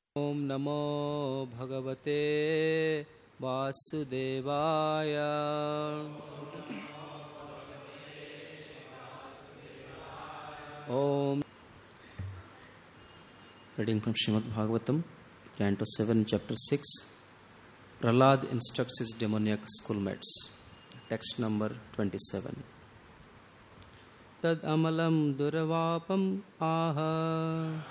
ओम नमो भगवते वासुदेवाय। Om. Reading from Srimad Bhagavatam, Canto 7, Chapter 6. Prahlad instructs his demoniac schoolmates. Text number 27. Tad amalam durvapam aha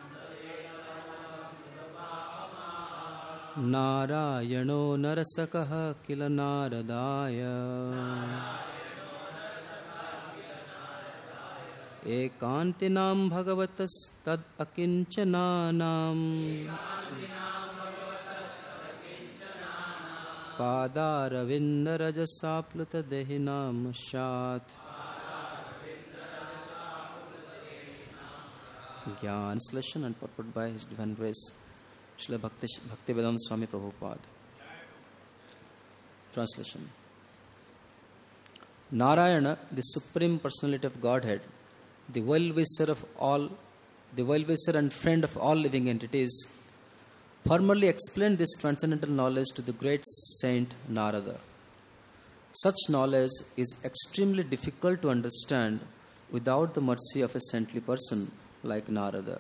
Narayano narasakaha kila naradaya ekantinam bhagavatas tad akinchananam padaravindarajasapluta dehinam shat. Gyan Translation and purport by His Divine Grace Srila Bhaktivedanta Swami Prabhupada. Translation. Narayana, the Supreme Personality of Godhead, the well-wisher and friend of all living entities, formerly explained this transcendental knowledge to the great saint Narada. Such knowledge is extremely difficult to understand without the mercy of a saintly person like Narada.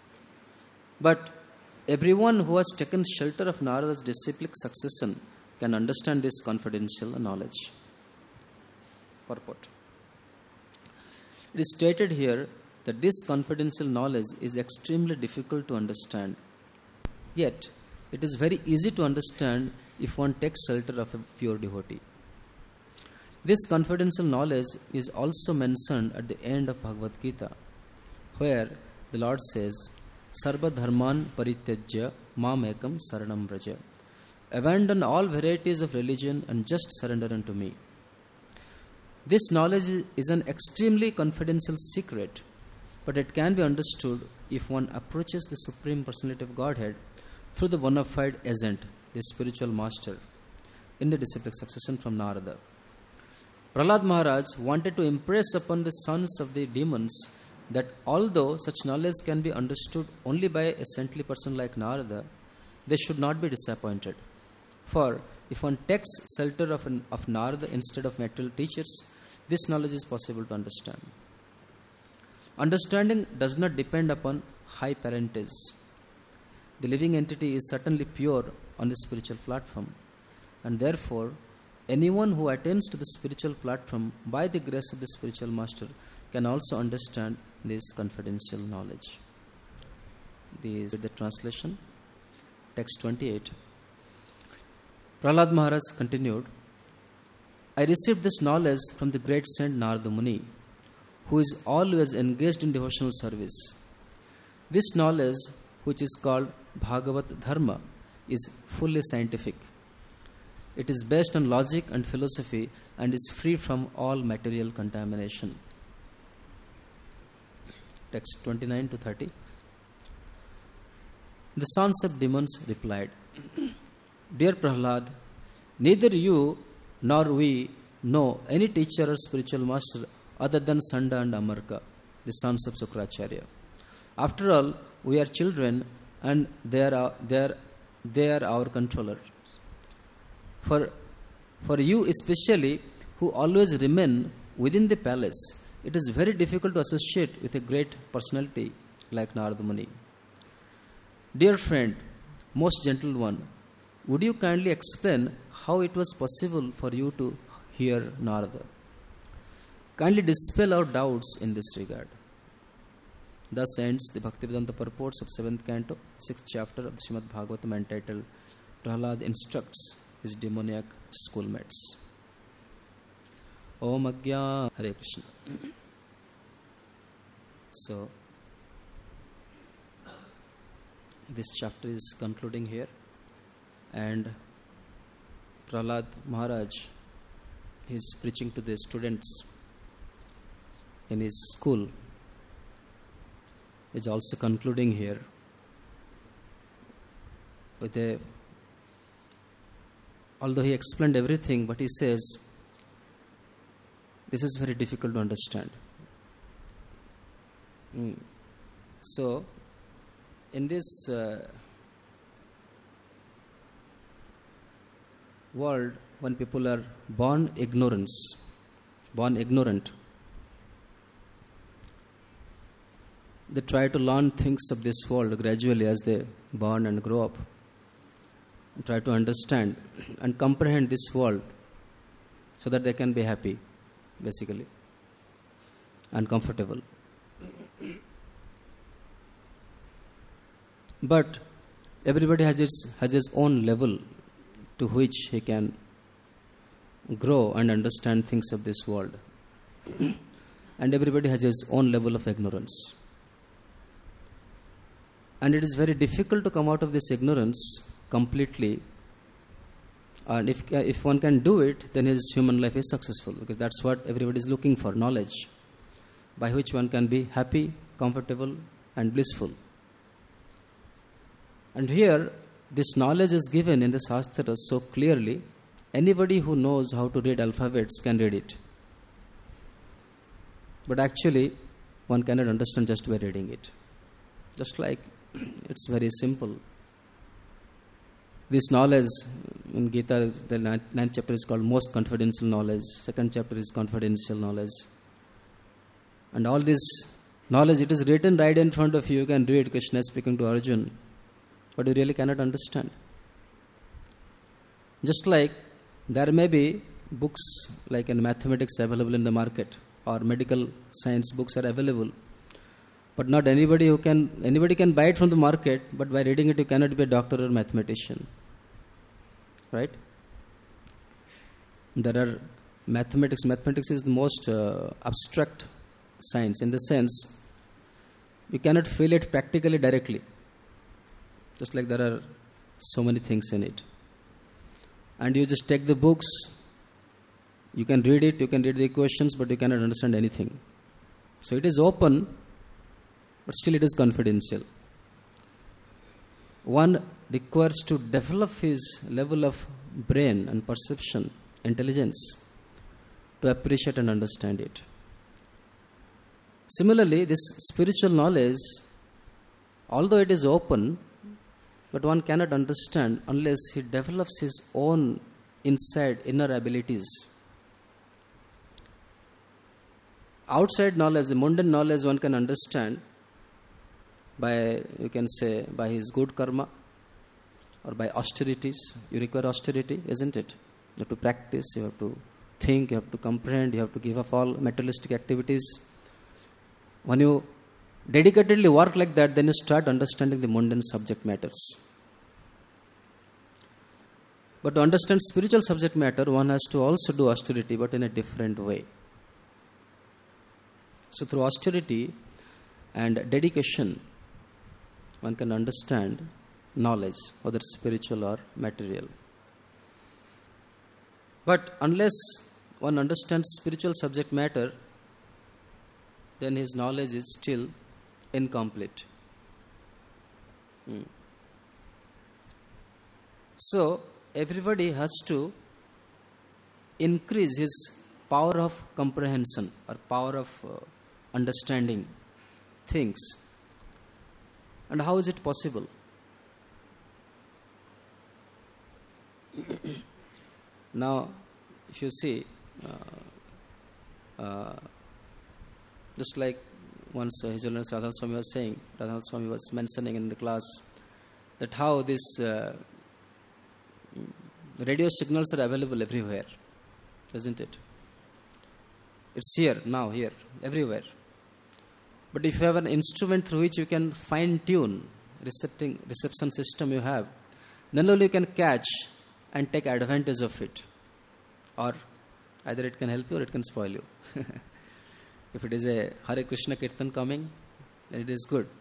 But everyone who has taken shelter of Narada's disciplic succession can understand this confidential knowledge. Purport. It is stated here that this confidential knowledge is extremely difficult to understand. Yet, it is very easy to understand if one takes shelter of a pure devotee. This confidential knowledge is also mentioned at the end of Bhagavad Gita, where the Lord says, Sarva dharman parityajya mam ekam saranam vraja. Abandon all varieties of religion and just surrender unto me. This knowledge is an extremely confidential secret, but it can be understood if one approaches the Supreme Personality of Godhead through the bona fide agent, the spiritual master, in the disciplic succession from Narada. Prahlad Maharaj wanted to impress upon the sons of the demons that although such knowledge can be understood only by a saintly person like Narada, they should not be disappointed. For if one takes shelter of Narada instead of material teachers, this knowledge is possible to understand. Understanding does not depend upon high parentage. The living entity is certainly pure on the spiritual platform, and therefore anyone who attains to the spiritual platform by the grace of the spiritual master can also understand this confidential knowledge. This is the translation. Text 28. Prahlad Maharaj continued, I received this knowledge from the great saint Narada Muni, who is always engaged in devotional service. This knowledge, which is called Bhagavat Dharma, is fully scientific. It is based on logic and philosophy and is free from all material contamination. Text 29 to 30. The sons of demons replied, Dear Prahlad, neither you nor we know any teacher or spiritual master other than Sanda and Amarka, the sons of Sukracharya. After all, we are children and they are our controllers. For you especially, who always remain within the palace, it is very difficult to associate with a great personality like Narada Muni. Dear friend, most gentle one, would you kindly explain how it was possible for you to hear Narada? Kindly dispel our doubts in this regard. Thus ends the Bhaktivedanta purports of 7th canto, 6th chapter of the Srimad Bhagavatam, entitled Prahlad instructs his demoniac schoolmates. Om Agya Hare Krishna. So, this chapter is concluding here, and Prahlad Maharaj is preaching to the students in his school, is also concluding here with although he explained everything, but he says, this is very difficult to understand. So, in this world when people are born ignorant, they try to learn things of this world gradually as they born and grow up, and try to understand and comprehend this world so that they can be happy, basically, and comfortable. But everybody has his own level to which he can grow and understand things of this world. And everybody has his own level of ignorance. And it is very difficult to come out of this ignorance completely. And if one can do it, then his human life is successful, because that's what everybody is looking for, knowledge, by which one can be happy, comfortable, and blissful. And here, this knowledge is given in the Shastras so clearly, anybody who knows how to read alphabets can read it. But actually, one cannot understand just by reading it. Just like, it's very simple. This knowledge in Gita, the 9th chapter is called most confidential knowledge. 2nd chapter is confidential knowledge. And all this knowledge, it is written right in front of you. You can read Krishna speaking to Arjuna, but you really cannot understand. Just like there may be books like in mathematics available in the market, or medical science books are available, but not anybody can buy it from the market, but by reading it you cannot be a doctor or mathematician. Right? There are mathematics. Mathematics is the most abstract science, in the sense you cannot feel it practically directly. Just like there are so many things in it. And you just take the books, you can read it, you can read the equations, but you cannot understand anything. So it is open, but still it is confidential. One requires to develop his level of brain and perception, intelligence, to appreciate and understand it. Similarly, this spiritual knowledge, although it is open, but one cannot understand unless he develops his own inner abilities. Outside knowledge, the mundane knowledge, one can understand by, you can say, by his good karma or by austerities. You require austerity, isn't it? You have to practice, you have to think, you have to comprehend, you have to give up all materialistic activities. When you dedicatedly work like that, then you start understanding the mundane subject matters. But to understand spiritual subject matter, one has to also do austerity, but in a different way. So through austerity and dedication, one can understand knowledge, whether spiritual or material. But unless one understands spiritual subject matter, then his knowledge is still incomplete. So everybody has to increase his power of comprehension or power of understanding things. And how is it possible? Now, if you see, just like once His Holiness Radha Swami was saying, Radha Swami was mentioning in the class that how this radio signals are available everywhere, isn't it? It's here, now, here, everywhere. But if you have an instrument through which you can fine-tune reception system you have, then only you can catch and take advantage of it. Or either it can help you or it can spoil you. If it is a Hare Krishna Kirtan coming, then it is good.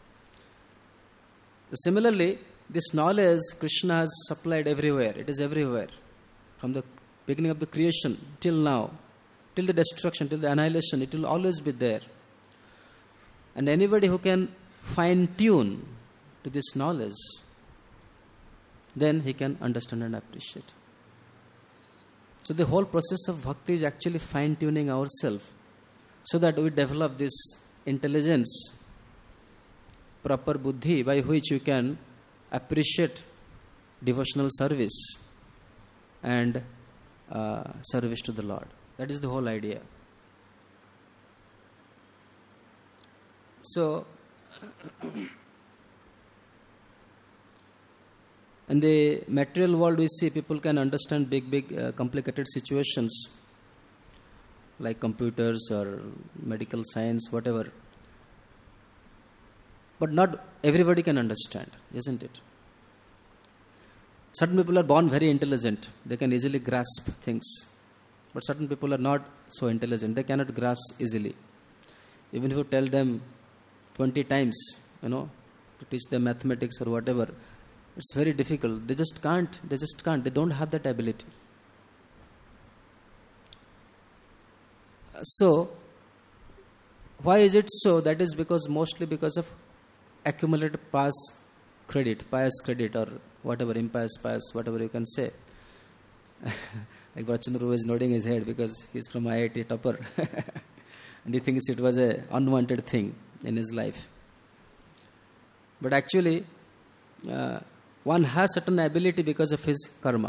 Similarly, this knowledge Krishna has supplied everywhere. It is everywhere. From the beginning of the creation till now, till the destruction, till the annihilation, it will always be there. And anybody who can fine-tune to this knowledge, then he can understand and appreciate. So the whole process of bhakti is actually fine-tuning ourselves so that we develop this intelligence, proper buddhi, by which you can appreciate devotional service and service to the Lord. That is the whole idea. So, in the material world, we see people can understand big, complicated situations like computers or medical science, whatever. But not everybody can understand, isn't it? Certain people are born very intelligent. They can easily grasp things. But certain people are not so intelligent. They cannot grasp easily. Even if you tell them 20 times, to teach them mathematics or whatever, it's very difficult. They just can't. They don't have that ability. So, why is it so? That is mostly because of accumulated pious credit or whatever, impious, whatever you can say. Like Bhachandru is nodding his head because he's from IIT topper. And he thinks it was an unwanted thing in his life. But actually, one has certain ability because of his karma.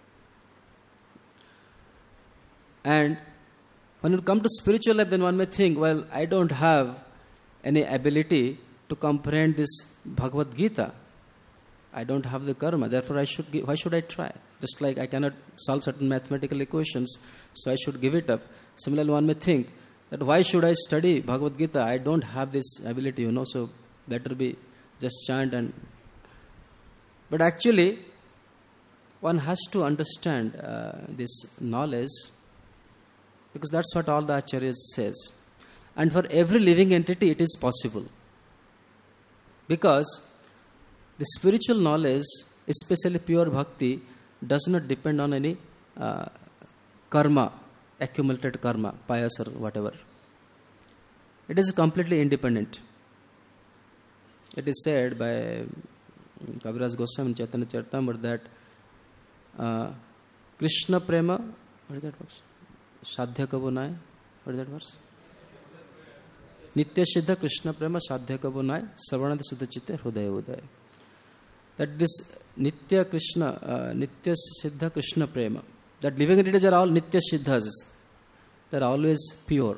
And when you come to spiritual life, then one may think, well, I don't have any ability to comprehend this Bhagavad Gita. I don't have the karma, therefore why should I try? Just like I cannot solve certain mathematical equations, so I should give it up. Similarly, one may think that why should I study Bhagavad Gita? I don't have this ability, so better be just chant and... But actually, one has to understand this knowledge, because that's what all the Acharyas says. And for every living entity, it is possible. Because the spiritual knowledge, especially pure bhakti, does not depend on any karma, accumulated karma, pious or whatever. It is completely independent. It is said by Kaviraj Goswami in Chaitanya Charitamrita that Krishna Prema, what is that verse? Sadhya Kabunai, what is that verse? Nitya Siddha Krishna Prema Sadhya Kabunai Sarvanadi Suddha Chitte Hrudaya Udaya. That this Nitya Siddha Krishna Prema, that living entities are all Nitya Siddhas. They are always pure,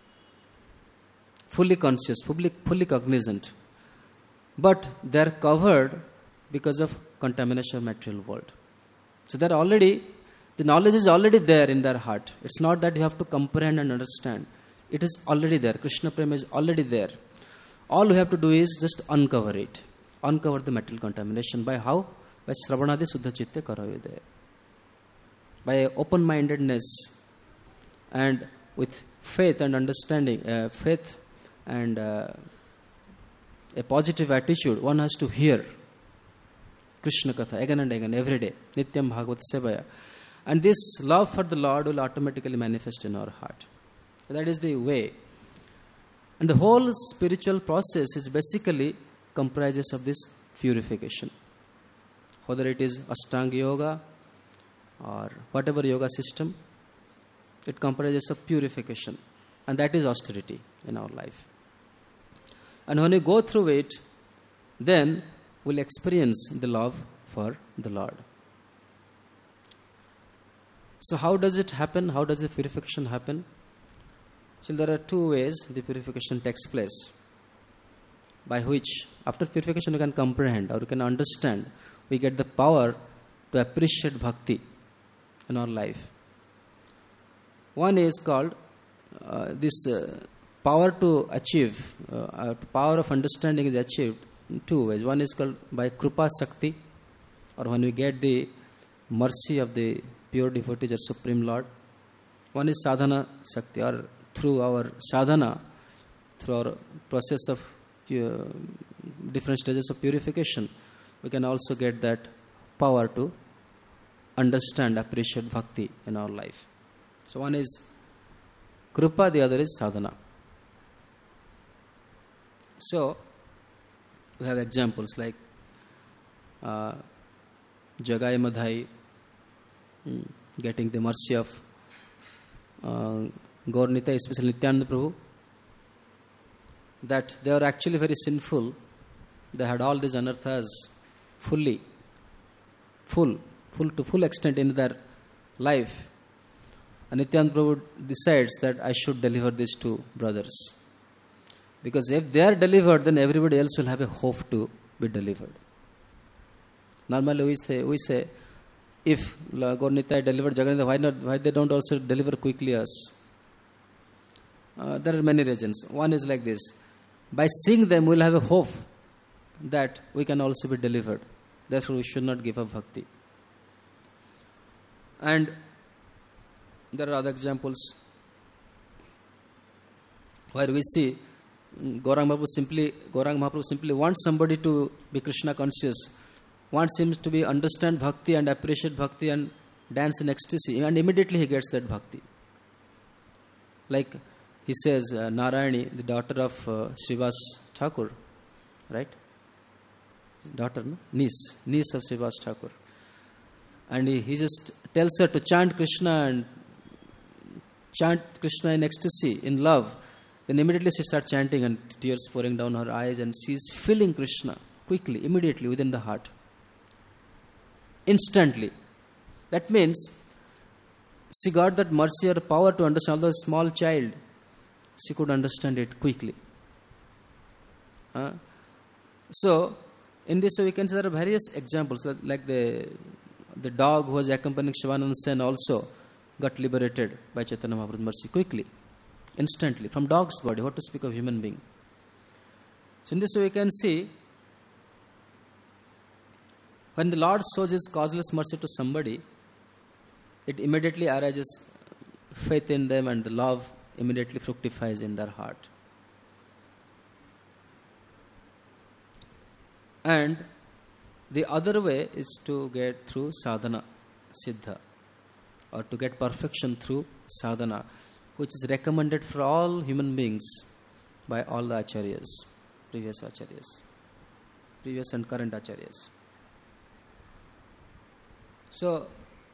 fully conscious, fully cognizant. But they are covered because of contamination of material world. So they are already, the knowledge is already there in their heart. It's not that you have to comprehend and understand. It is already there. Krishna Prema is already there. All we have to do is just uncover it. Uncover the material contamination. By how? By Sravanadi Suddha Chitte Karavide. By open-mindedness and with faith and understanding, faith and a positive attitude, one has to hear Krishna Katha again and again, every day. Nityam Bhagavad Sevaya. And this love for the Lord will automatically manifest in our heart. That is the way. And the whole spiritual process is basically comprises of this purification. Whether it is Ashtanga Yoga or whatever yoga system, it comprises of purification. And that is austerity in our life. And when we go through it, then we'll experience the love for the Lord. So how does it happen? How does the purification happen? So there are two ways the purification takes place, by which after purification we can comprehend or we can understand, we get the power to appreciate bhakti in our life. One is called this power to achieve, power of understanding is achieved in two ways. One is called by Krupa Sakti, or when we get the mercy of the pure devotees or Supreme Lord. One is Sadhana Sakti, or through our sadhana, through our process of different stages of purification, we can also get that power to understand, appreciate bhakti in our life. So one is Krupa, the other is sadhana. So we have examples like Jagai Madhai getting the mercy of Gaur Nitai, especially Nityananda Prabhu, that they were actually very sinful. They had all these anarthas full extent in their life. And Nityananda Prabhu decides that I should deliver these two brothers. Because if they are delivered, then everybody else will have a hope to be delivered. Normally we say if Gaur Nitai delivered Jagannatha, why they don't also deliver quickly us? There are many reasons. One is like this. By seeing them, we will have a hope that we can also be delivered. Therefore, we should not give up bhakti. And there are other examples where we see Gauranga Mahaprabhu simply wants somebody to be Krishna conscious, wants him to be understand bhakti and appreciate bhakti and dance in ecstasy, and immediately he gets that bhakti. Like he says, Narayani, the daughter of Srivas Thakur, right? His daughter, no? Niece of Srivas Thakur. And he just tells her to chant Krishna in ecstasy, in love. Then immediately she starts chanting and tears pouring down her eyes, and she is feeling Krishna quickly, immediately within the heart. Instantly. That means she got that mercy or power to understand. Although a small child, she could understand it quickly. So, in this way we can say there are various examples, like the dog who was accompanying Shivananda Sen also got liberated by Chaitanya Mahaprabhu's mercy quickly, instantly, from dog's body, what to speak of human being. So in this way we can see, when the Lord shows His causeless mercy to somebody, it immediately arises faith in them, and the love immediately fructifies in their heart. And the other way is to get through sadhana, siddha, or to get perfection through sadhana, which is recommended for all human beings by all the acharyas, previous and current acharyas. So,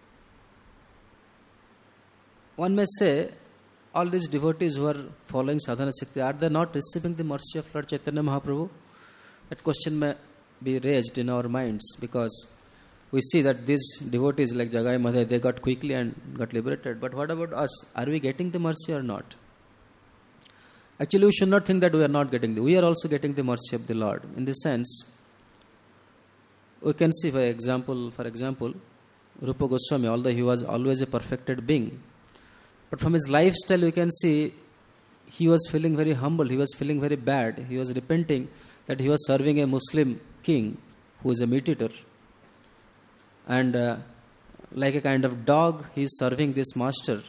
one may say, all these devotees who are following sadhana siddha, are they not receiving the mercy of Lord Chaitanya Mahaprabhu? That question may be raised in our minds, because we see that these devotees like Jagai Madhai, they got quickly and got liberated. But what about us? Are we getting the mercy or not? Actually, we should not think that we are not getting we are also getting the mercy of the Lord. In this sense, we can see, for example, Rupa Goswami, although he was always a perfected being, but from his lifestyle we can see he was feeling very humble, he was feeling very bad, he was repenting that he was serving a Muslim king who is a meat eater. And like a kind of dog, he is serving this master,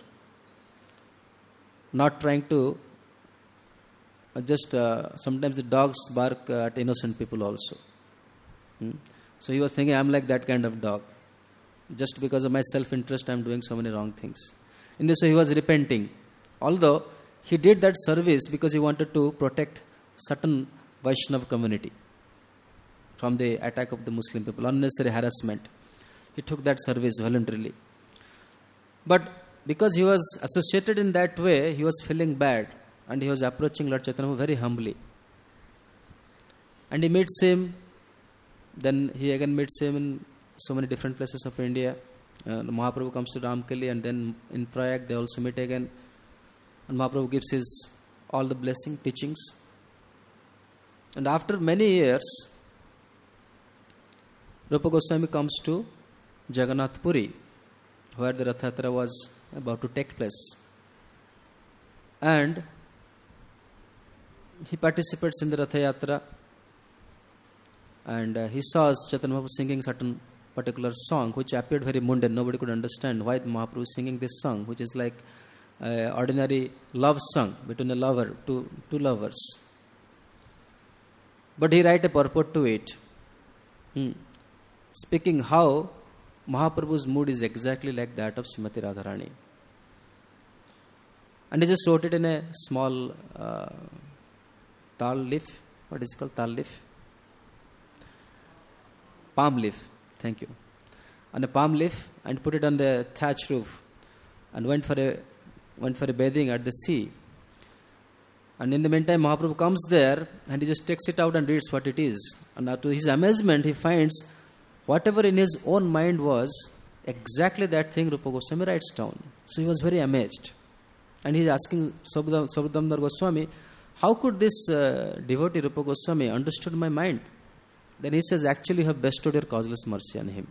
not trying to sometimes the dogs bark at innocent people also. So he was thinking, I am like that kind of dog. Just because of my self-interest, I am doing so many wrong things. In this way, he was repenting. Although he did that service because he wanted to protect certain Vaishnava community from the attack of the Muslim people, unnecessary harassment. He took that service voluntarily. But because he was associated in that way, he was feeling bad, and he was approaching Lord Chaitanya very humbly. And he meets him, then he again meets him in so many different places of India. Mahaprabhu comes to Ramkali, and then in Prayag they also meet again. And Mahaprabhu gives all the blessing, teachings. And after many years, Rupa Goswami comes to Jagannath Puri, where the Rath Yatra was about to take place. And he participates in the Rath Yatra, and he saw Chaitanya Mahaprabhu singing certain particular song which appeared very mundane. Nobody could understand why Mahaprabhu is singing this song, which is like ordinary love song between a lover, two lovers. But he write a purport to it, speaking how Mahaprabhu's mood is exactly like that of Srimati Radharani. And he just wrote it in a small tal leaf. What is it called? Tal leaf? Palm leaf. Thank you. On a palm leaf, and put it on the thatch roof, and went for a bathing at the sea. And in the meantime, Mahaprabhu comes there, and he just takes it out and reads what it is. And now to his amazement, he finds whatever in his own mind was exactly that thing Rupa Goswami writes down. So he was very amazed. And he is asking Sarvadamdar Goswami, how could this devotee Rupa Goswami understood my mind? Then he says, actually you have bestowed your causeless mercy on him.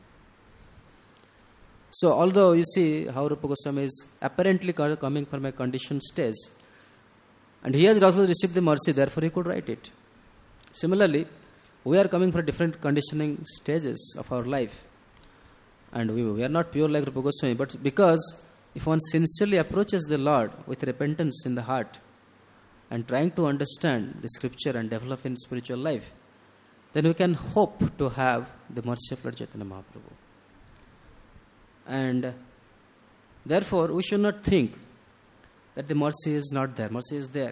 So although you see how Rupa Goswami is apparently coming from a conditioned stage, and he has also received the mercy, therefore he could write it. Similarly, we are coming from different conditioning stages of our life. And we are not pure like Rupa Goswami, but because if one sincerely approaches the Lord with repentance in the heart and trying to understand the scripture and develop in spiritual life, then we can hope to have the mercy of Lord Chaitanya Mahaprabhu. And therefore, we should not think that the mercy is not there. Mercy is there.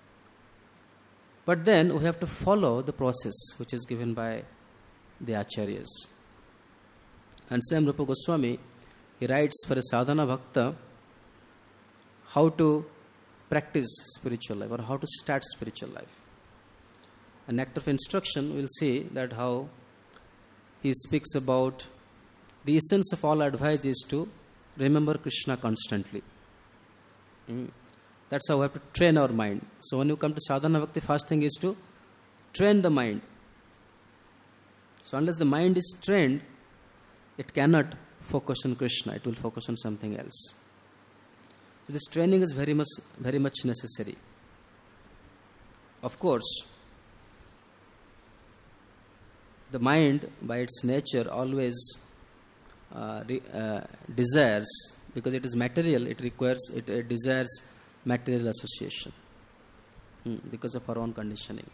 But then we have to follow the process which is given by the Acharyas. And same Rupa Goswami, he writes for a sadhana bhakta how to practice spiritual life or how to start spiritual life. An act of instruction, we'll see that how he speaks about the essence of all advice is to remember Krishna constantly. That's how we have to train our mind. So when you come to sadhana bhakti, first thing is to train the mind. So unless the mind is trained, it cannot focus on Krishna. It will focus on something else. So this training is very much necessary. Of course, the mind by its nature always desires, because it is material, it desires material association because of our own conditioning.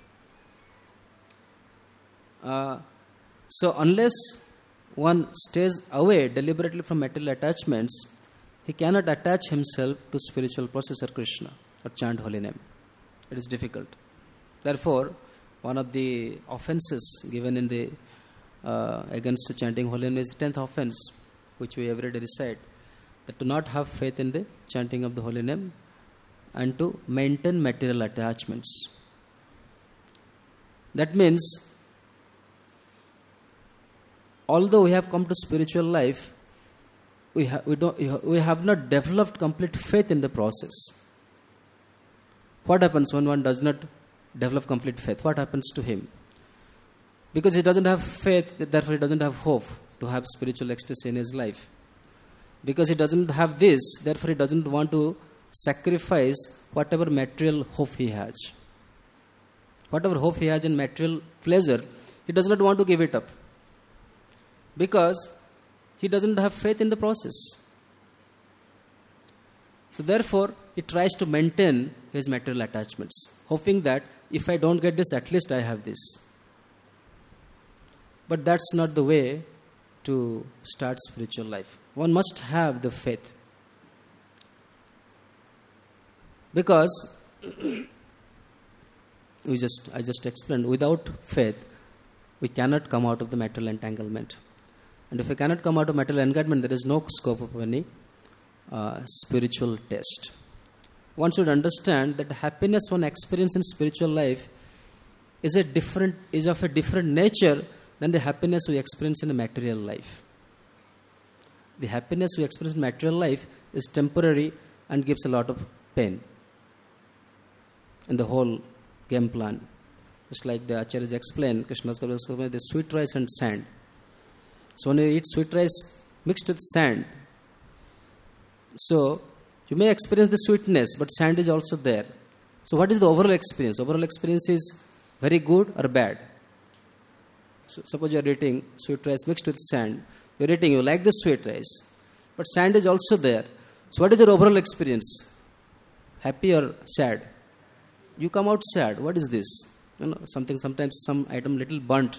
So unless one stays away deliberately from material attachments, he cannot attach himself to spiritual process or Krishna or chant holy name. It is difficult. Therefore, one of the offenses given in the against chanting holy name is the 10th offense, which we every day recite, that to not have faith in the chanting of the holy name and to maintain material attachments. That means, although we have come to spiritual life, we have not developed complete faith in the process. What happens when one does not develop complete faith? What happens to him? Because he doesn't have faith, therefore he doesn't have hope to have spiritual ecstasy in his life. Because he doesn't have this, therefore he doesn't want to sacrifice whatever material hope he has. Whatever hope he has in material pleasure, he does not want to give it up. Because he doesn't have faith in the process. So therefore, he tries to maintain his material attachments, hoping that if I don't get this, at least I have this. But that's not the way to start spiritual life. One must have the faith. Because I just explained, without faith, we cannot come out of the material entanglement. And if we cannot come out of material entanglement, there is no scope of any spiritual test. One should understand that the happiness one experiences in spiritual life is of a different nature than the happiness we experience in a material life. The happiness we experience in material life is temporary and gives a lot of pain in the whole game plan. Just like the Acharyas explained, Krishna's Goswami, the sweet rice and sand. So when you eat sweet rice mixed with sand, so you may experience the sweetness, but sand is also there. So what is the overall experience? Overall experience is very good or bad. So suppose you are eating sweet rice mixed with sand. You are eating, you like the sweet rice, but sand is also there. So what is your overall experience? Happy or sad? You come out sad. What is this? Sometimes some item little burnt.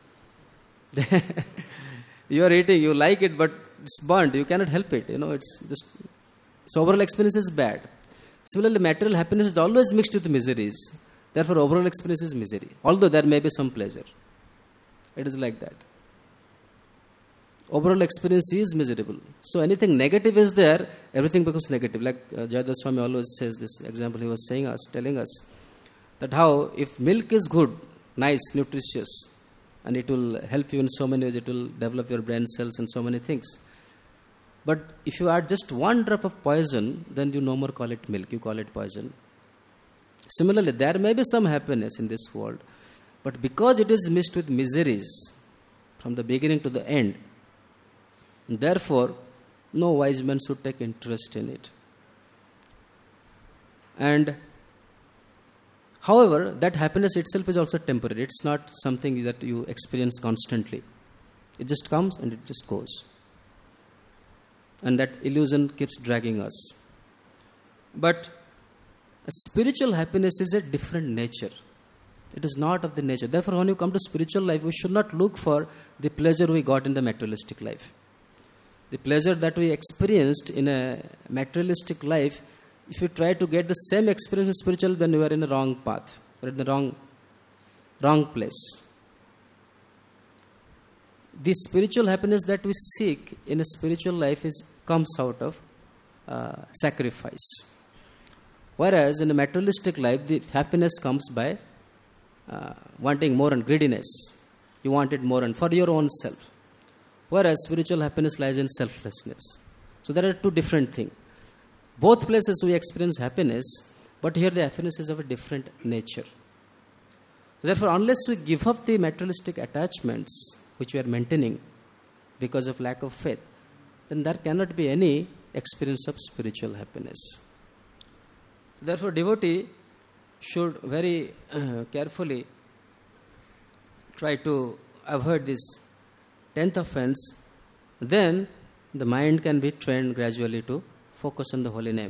You are eating, you like it, but it's burnt. You cannot help it. It's just. So overall experience is bad. Similarly, material happiness is always mixed with miseries. Therefore, overall experience is misery. Although there may be some pleasure. It is like that. Overall experience is miserable. So anything negative is there, everything becomes negative. Like Jayadeva Swami always says this example, he was telling us that how if milk is good, nice, nutritious, and it will help you in so many ways, it will develop your brain cells and so many things. But if you add just one drop of poison, then you no more call it milk, you call it poison. Similarly, there may be some happiness in this world, but because it is mixed with miseries from the beginning to the end, therefore, no wise man should take interest in it. And however, that happiness itself is also temporary. It's not something that you experience constantly. It just comes and it just goes. And that illusion keeps dragging us. But a spiritual happiness is a different nature. It is not of the nature. Therefore, when you come to spiritual life, we should not look for the pleasure we got in the materialistic life. The pleasure that we experienced in a materialistic life, if you try to get the same experience in spiritual, then you are in a wrong path. You are in the wrong place. The spiritual happiness that we seek in a spiritual life comes out of sacrifice. Whereas in a materialistic life, the happiness comes by wanting more and greediness. You want it more and for your own self. Whereas spiritual happiness lies in selflessness. So there are two different things. Both places we experience happiness, but here the happiness is of a different nature. Therefore, unless we give up the materialistic attachments which we are maintaining because of lack of faith, then there cannot be any experience of spiritual happiness. Therefore, devotee should very carefully try to avoid this 10th offense. Then the mind can be trained gradually to focus on the holy name.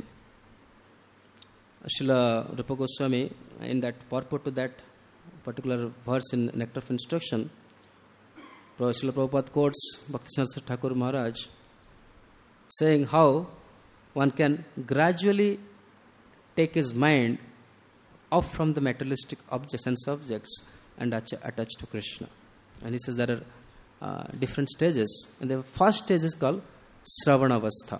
Srila Rupa Goswami, in that purport to that particular verse in Nectar of Instruction, Srila Prabhupada quotes Bhaktisivasana Thakur Maharaj saying how one can gradually take his mind off from the materialistic objects and subjects and attach to Krishna. And he says there are different stages. And the first stage is called Sravanavastha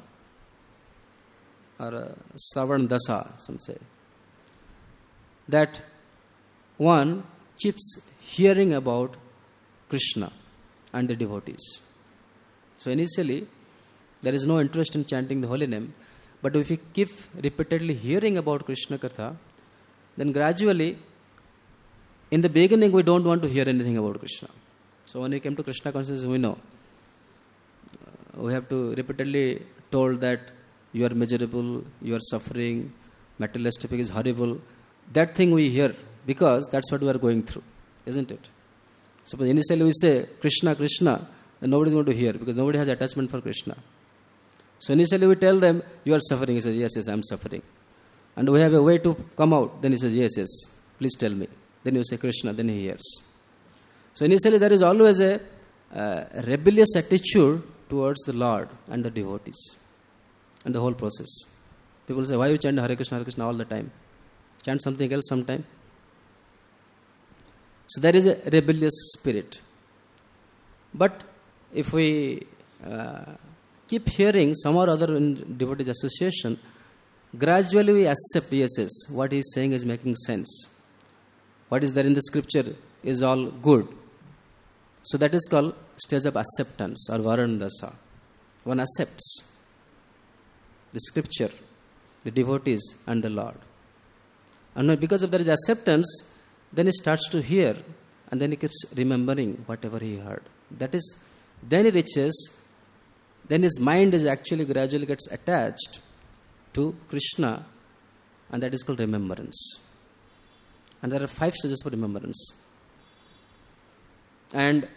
or Sravan Dasa, some say. That one keeps hearing about Krishna and the devotees. So initially, there is no interest in chanting the holy name. But if we keep repeatedly hearing about Krishna Katha, then gradually, in the beginning, we don't want to hear anything about Krishna. So when we came to Krishna consciousness, we know. We have to repeatedly told that you are miserable, you are suffering, materialistic is horrible. That thing we hear because that's what we are going through, isn't it? So initially we say Krishna, Krishna, and nobody is going to hear because nobody has attachment for Krishna. So initially we tell them, you are suffering. He says, yes, I am suffering. And we have a way to come out. Then he says, yes, please tell me. Then you say Krishna, then he hears. So initially there is always a rebellious attitude towards the Lord and the devotees and the whole process. People say, why you chant Hare Krishna all the time? Chant something else sometime. So there is a rebellious spirit. But if we keep hearing some or other in devotees association, gradually we accept, yes, what he is saying is making sense. What is there in the scripture is all good. So that is called stage of acceptance or Varanadasa. One accepts the scripture, the devotees and the Lord. And because of that acceptance, then he starts to hear and then he keeps remembering whatever he heard. That is, then he reaches, then his mind is actually gradually gets attached to Krishna, and that is called remembrance. And there are 5 stages for remembrance. And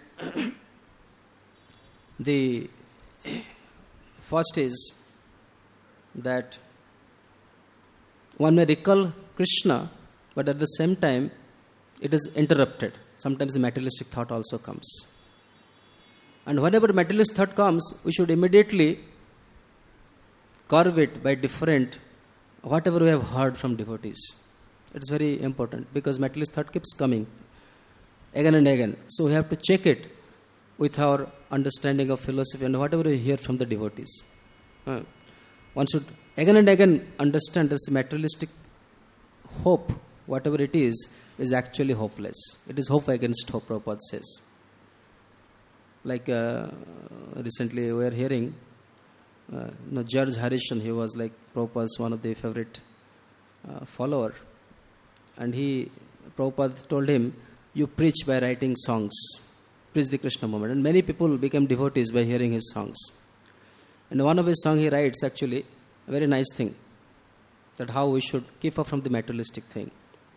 the first is that one may recall Krishna, but at the same time it is interrupted. Sometimes the materialistic thought also comes. And whenever materialist thought comes, we should immediately curb it by different, whatever we have heard from devotees. It's very important because materialist thought keeps coming again and again. So we have to check it with our understanding of philosophy and whatever we hear from the devotees. One should again and again understand this materialistic hope, whatever it is actually hopeless. It is hope against hope, Prabhupada says. Like recently we are hearing George Harrison, he was like Prabhupada's one of the favorite follower. And Prabhupada told him, you preach by writing songs. Preach the Krishna movement. And many people became devotees by hearing his songs. And one of his songs he writes actually a very nice thing, that how we should keep up from the materialistic thing.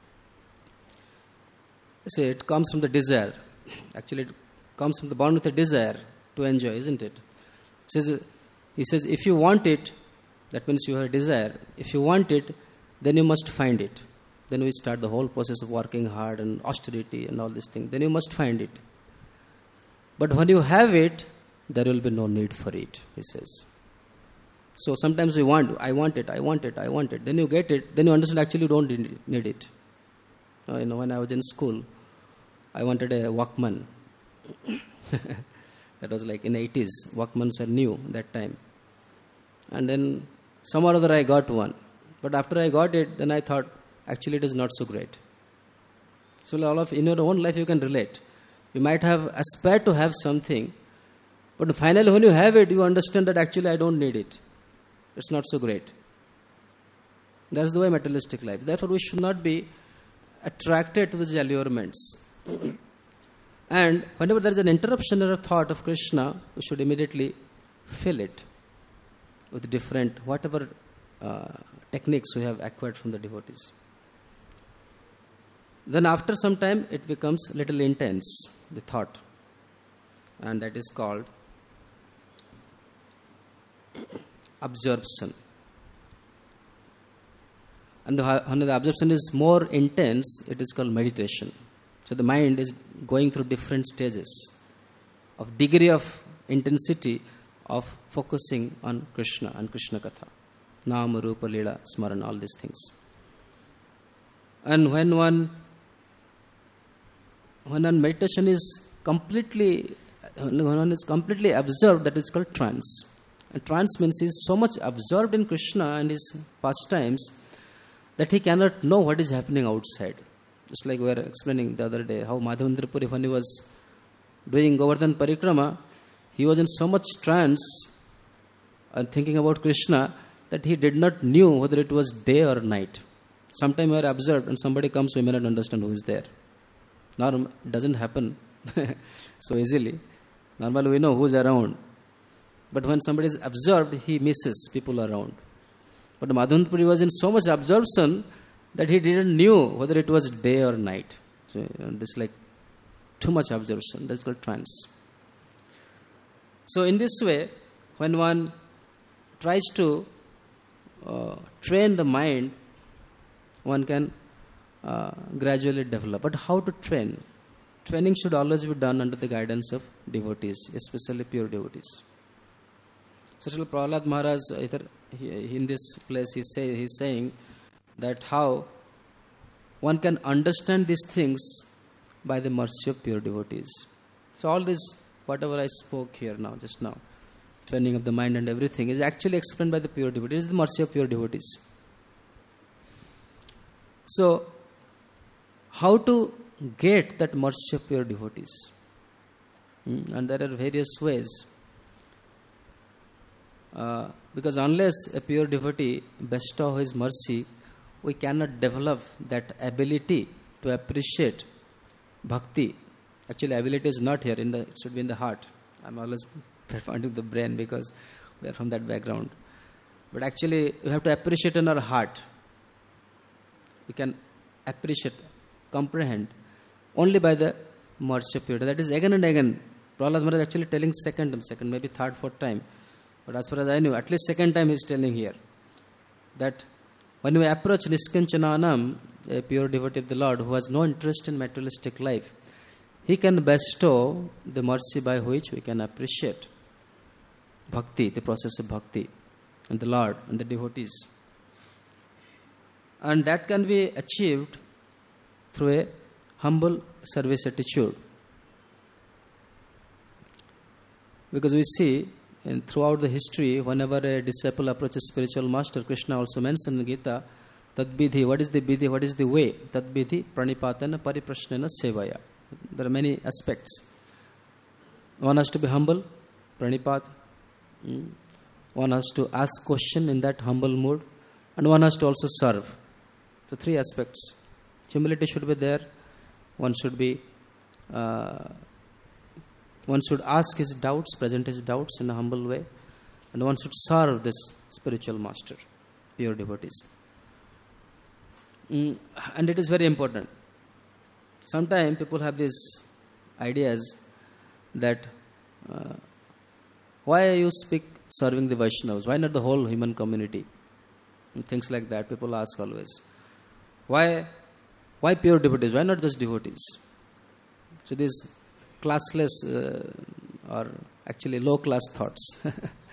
See, it comes from the desire. Actually, it comes from the born with a desire to enjoy, isn't it? He says, if you want it, that means you have a desire. If you want it, then you must find it. Then we start the whole process of working hard and austerity and all these things. Then you must find it. But when you have it, there will be no need for it, he says. So sometimes I want it. Then you get it, then you understand actually you don't need it. When I was in school, I wanted a Walkman. That was like in the 80s. Walkmans were new that time. And then somehow or other I got one. But after I got it, then I thought, actually it is not so great. So all of in your own life you can relate. You might have aspired to have something, but finally when you have it, you understand that actually I don't need it. It's not so great. That's the way materialistic life. Therefore we should not be attracted to these allurements. And whenever there is an interruption or a thought of Krishna, we should immediately fill it with different, whatever techniques we have acquired from the devotees. Then after some time, it becomes a little intense, the thought. And that is called absorption. And when the absorption is more intense, it is called meditation. So the mind is going through different stages of degree of intensity of focusing on Krishna and Krishna Katha. Nama, Rupa, Leela, Smaran, all these things. And when one meditation is completely absorbed, that is called trance. And trance means he is so much absorbed in Krishna and his pastimes that he cannot know what is happening outside. Just like we were explaining the other day, how Madhavendra Puri, when he was doing Govardhan Parikrama, he was in so much trance and thinking about Krishna that he did not knew whether it was day or night. Sometimes we are observed and somebody comes, we may not understand who is there. It doesn't happen so easily. Normally we know who is around. But when somebody is absorbed, he misses people around. But Madhavendra Puri was in so much absorption that he didn't knew whether it was day or night. So this is like too much absorption. That's called trance. So in this way, when one tries to train the mind, one can gradually develop. But how to train? Training should always be done under the guidance of devotees, especially pure devotees. So Srila Prahlad Maharaj, in this place, he's saying that how one can understand these things by the mercy of pure devotees. So all this, whatever I spoke here now, just now, training of the mind and everything, is actually explained by the pure devotees. It is the mercy of pure devotees. So, how to get that mercy of pure devotees? And there are various ways. Because unless a pure devotee bestow his mercy, we cannot develop that ability to appreciate bhakti. Actually, ability is not here, it should be in the heart. I'm always pointing the brain because we are from that background. But actually, we have to appreciate in our heart. We can appreciate, comprehend only by the mercy of purity. That is again and again. Prahlad Maharaj is actually telling second, maybe third, fourth time. But as far as I knew, at least second time he is telling here that when we approach Niskanchananam, a pure devotee of the Lord who has no interest in materialistic life, he can bestow the mercy by which we can appreciate bhakti, the process of bhakti, and the Lord and the devotees. And that can be achieved through a humble service attitude. Because we see throughout the history, whenever a disciple approaches spiritual master, Krishna also mentioned in Gita, Tadbidhi, what is the bidhi, what is the way? Tadbidhi, pranipatana, pariprashnena, sevaya. There are many aspects. One has to be humble, pranipat, one has to ask question in that humble mood, and one has to also serve. So 3 aspects. Humility should be there. One should ask his doubts, present his doubts in a humble way, and one should serve this spiritual master, pure devotees. And it is very important. Sometimes people have these ideas that why you speak serving the Vaishnavas? Why not the whole human community? And things like that people ask always. Why pure devotees? Why not just devotees? So these classless or actually low class thoughts.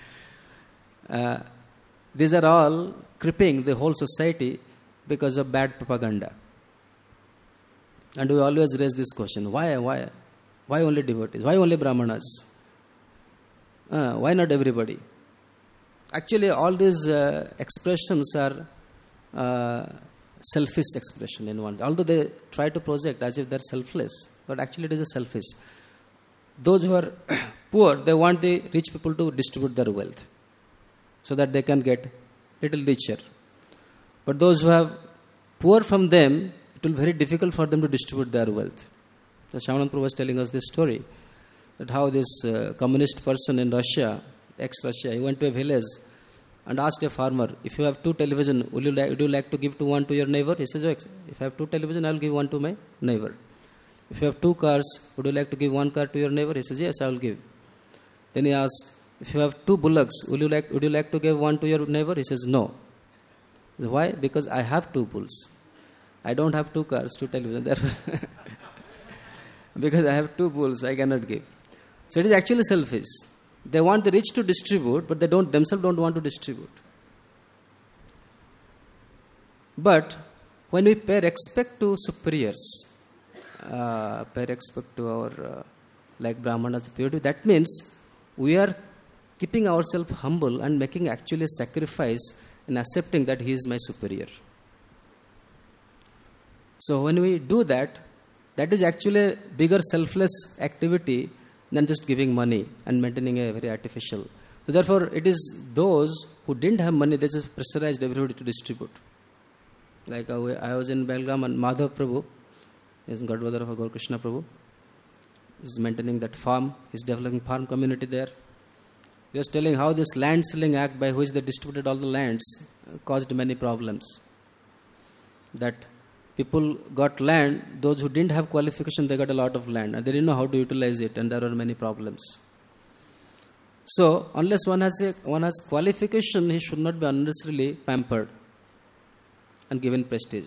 These are all crippling the whole society because of bad propaganda. And we always raise this question: why only devotees? Why only Brahmanas? Why not everybody? Actually, all these expressions are selfish expression in one. Although they try to project as if they're selfless, but actually it is a selfish. Those who are poor, they want the rich people to distribute their wealth so that they can get little richer. But those who have poor from them, it will be very difficult for them to distribute their wealth. So Shamanand Prabhu was telling us this story, that how this communist person in Russia, ex-Russia, he went to a village and asked a farmer, if you have 2 television, would you like to give one to your neighbor? He says, oh, if I have 2 television, I will give one to my neighbor. If you have 2 cars, would you like to give 1 car to your neighbor? He says, yes, I will give. Then he asked, if you have 2 bullocks, would you like to give one to your neighbor? He says, no. He says, why? Because I have 2 bulls. I don't have 2 cars, 2 television. Therefore, because I have 2 bulls, I cannot give. So it is actually selfish. They want the rich to distribute, but they themselves don't want to distribute. But when we pay respect to superiors, pay respect to our like Brahmanas, purity, that means we are keeping ourselves humble and making actually a sacrifice and accepting that he is my superior. So when we do that, that is actually a bigger selfless activity than just giving money and maintaining a very artificial. So therefore, it is those who didn't have money, they just pressurized everybody to distribute. Like I was in Belgaum and Madhav Prabhu, is Godfather of Gaur Krishna Prabhu, is maintaining that farm, is developing farm community there. He was telling how this land selling act by which they distributed all the lands caused many problems. That people got land, those who didn't have qualification, they got a lot of land and they didn't know how to utilize it, and there were many problems. So unless one has qualification, he should not be unnecessarily pampered and given prestige.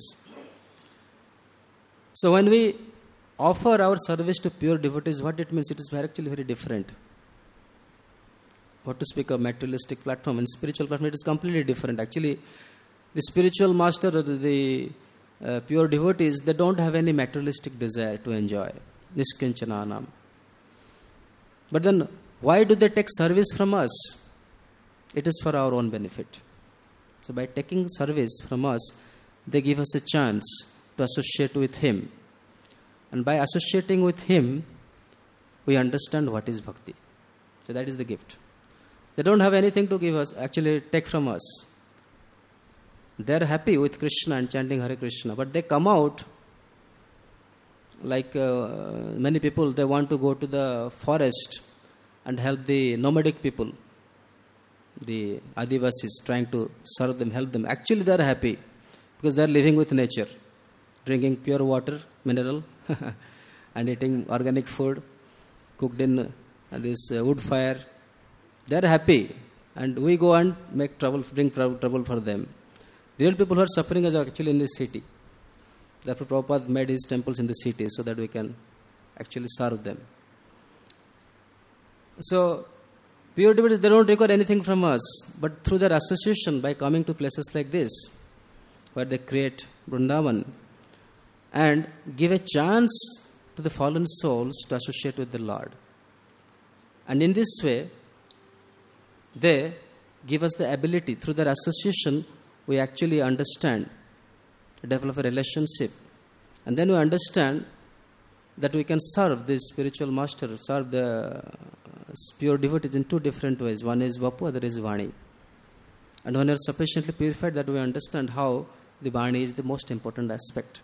So when we offer our service to pure devotees, what it means, it is actually very different. What to speak of materialistic platform and spiritual platform, it is completely different. Actually, the spiritual master or the pure devotees, they don't have any materialistic desire to enjoy. Niskinchananam. But then, why do they take service from us? It is for our own benefit. So by taking service from us, they give us a chance to associate with him. And by associating with him, we understand what is bhakti. So that is the gift. They don't have anything to give us, actually take from us. They are happy with Krishna and chanting Hare Krishna, but they come out like many people, they want to go to the forest and help the nomadic people, the Adivasis, trying to serve them, help them. Actually, they are happy because they are living with nature, drinking pure water, mineral, and eating organic food cooked in this wood fire. They are happy, and we go and make trouble, bring trouble for them. Real people who are suffering are actually in the city. Therefore, Prabhupada made his temples in the city so that we can actually serve them. So, pure devotees, they don't require anything from us, but through their association, by coming to places like this, where they create Vrindavan, and give a chance to the fallen souls to associate with the Lord. And in this way, they give us the ability, through their association, we actually understand, develop a relationship. And then we understand that we can serve the spiritual master, serve the pure devotees in two different ways. One is Vapu, other is Vani. And when you are sufficiently purified, that we understand how the Vani is the most important aspect.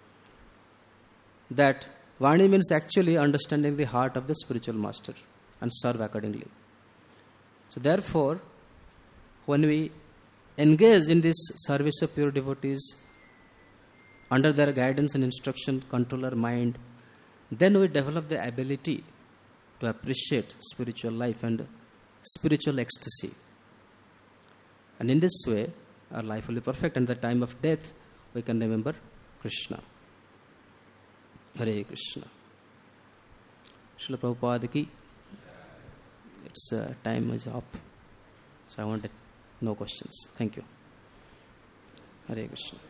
That Vani means actually understanding the heart of the spiritual master and serve accordingly. So therefore, when we engage in this service of pure devotees, under their guidance and instruction, control our mind, then we develop the ability to appreciate spiritual life and spiritual ecstasy. And in this way, our life will be perfect. And at the time of death, we can remember Krishna. Hare Krishna. Srila Prabhupada ki, its time is up. So I wanted no questions. Thank you. Hare Krishna.